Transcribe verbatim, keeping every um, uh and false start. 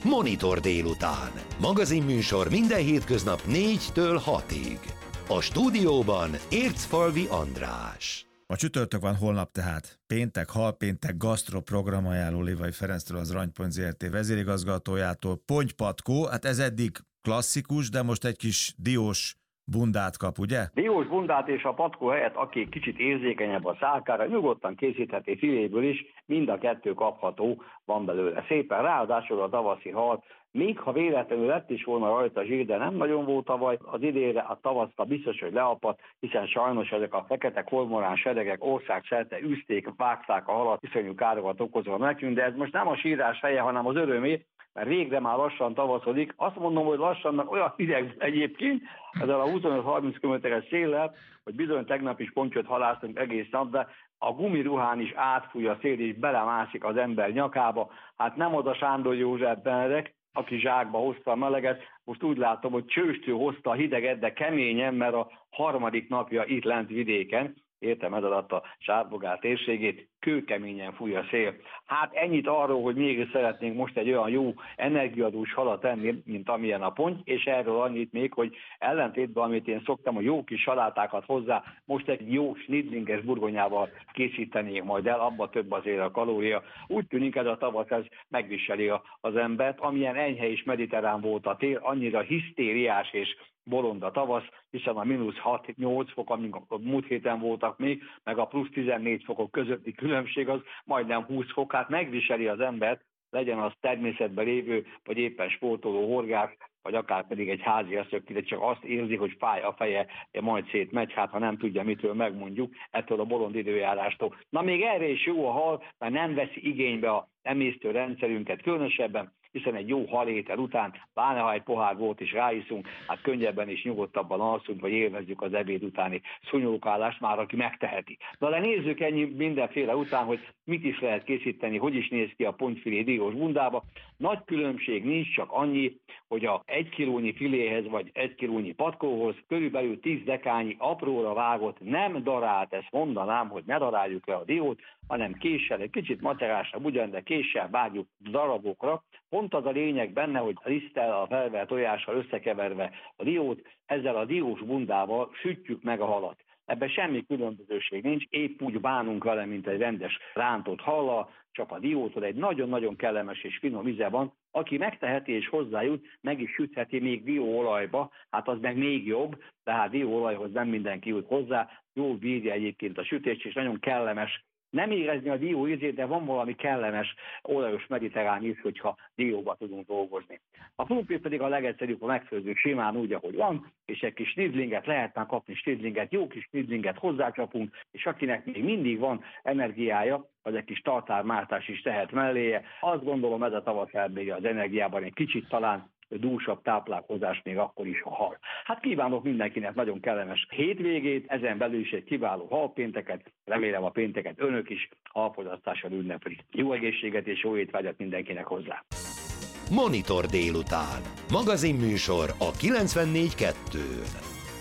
Monitor délután. Magazinműsor minden hétköznap négytől hatig. A stúdióban Ércfalvi András. A csütörtök van, holnap tehát péntek, halpéntek, gasztro programajánló Lévai Ferenctől, az Aranypont zé er té vezérigazgatójától. Pontypatkó, hát ez eddig klasszikus, de most egy kis diós bundát kap, ugye? Diós bundát, és a patkó helyett, aki kicsit érzékenyebb a szálkára, nyugodtan készítheti filéből is, mind a kettő kapható van belőle. Szépen, ráadásul a tavaszi hal, még ha véletlenül lett is volna rajta zsír, de nem nagyon volt tavaly, az idénre a tavaszta biztos, hogy leapadt, hiszen sajnos ezek a fekete kormorán seregek országszerte üzték, vágták a halat, iszonyú károkat okozva nekünk, de ez most nem a sírás helye, hanem az örömé, mert végre már lassan tavaszodik. Azt mondom, hogy lassan, mert olyan hideg egyébként, ezzel a huszonöt-harminc kilométeres széllel, hogy bizony tegnap is pontyot halásztunk egész nap, de a gumiruhán is átfúj a szél, és belemászik az ember nyakába. Hát nem oda Sándor József Benedek, aki zsákba hozta a meleget, most úgy látom, hogy csőstő hozta a hideget, de keményen, mert a harmadik napja itt lent vidéken, értem ez alatt a Sárbogár térségét, kőkeményen fúj a szél. Hát ennyit arról, hogy mégis szeretnénk most egy olyan jó energiadús halat tenni, mint amilyen a ponty, és erről annyit még, hogy ellentétben, amit én szoktam, a jó kis salátákat hozzá, most egy jó snidlinges burgonyával készítenék majd el, abba több azért a kalória. Úgy tűnik, ez a tavasz ez megviseli az embert, amilyen enyhe és mediterrán volt a tél, annyira hisztériás és bolond a tavasz, hiszen a mínusz hat-nyolc fok, amik a múlt héten voltak még, meg a plusz tizennégy fokok közötti különbség az majdnem húsz fok, hát megviseli az embert, legyen az természetben lévő, vagy éppen sportoló horgász, vagy akár pedig egy háziasszony, aki csak azt érzi, hogy fáj a feje, majd szétmegy, hát ha nem tudja, mitől megmondjuk, ettől a bolond időjárástól. Na még erre is jó a hal, mert nem veszi igénybe a emésztőrendszerünket különösebben, hiszen egy jó halétel után, pláne ha egy pohár volt is ráiszunk, hát könnyebben és nyugodtabban alszunk, vagy élvezzük az ebéd utáni szúnyókálást, már aki megteheti. Na de nézzük ennyi mindenféle után, hogy mit is lehet készíteni, hogy is néz ki a pontyfilé diós bundába. Nagy különbség nincs, csak annyi, hogy a egy kilónyi filéhez vagy egy kilónyi patkóhoz körülbelül tíz dekányi apróra vágott, nem darált, ezt mondanám, hogy ne daráljuk le a diót, hanem késsel, egy kicsit macerásabb ugyan, de késsel vágjuk darabokra. Pont az a lényeg benne, hogy a liszttel, a felvert tojással összekeverve a diót, ezzel a diós bundával sütjük meg a halat. Ebben semmi különbözőség nincs, épp úgy bánunk vele, mint egy rendes rántott hallal, csak a diótól egy nagyon-nagyon kellemes és finom íze van. Aki megteheti és hozzájut, meg is sütheti még dióolajba, hát az meg még jobb, tehát dióolajhoz nem mindenki jut hozzá, jól bírja egyébként a sütést, és nagyon kellemes. Nem érezni a dió ízét, de van valami kellemes, olajos mediterrán íz, hogyha dióba tudunk dolgozni. A krumplit pedig a legegyszerűbb, a megfőzzük simán úgy, ahogy van, és egy kis snidlinget, lehet már kapni snidlinget, jó kis snidlinget hozzácsapunk, és akinek még mindig van energiája, az egy kis tartármártás is tehet melléje. Azt gondolom, ez a tavasz elbírja az energiában egy kicsit talán dúsabb táplálkozás még akkor is, ha hal. Hát kívánok mindenkinek nagyon kellemes hétvégét, ezen belül is egy kiváló halpénteket, remélem a pénteket önök is halfogyasztással ünneplik. Jó egészséget és jó étvágyat mindenkinek hozzá! Monitor délután. Magazinműsor a kilencvennégy kettőn.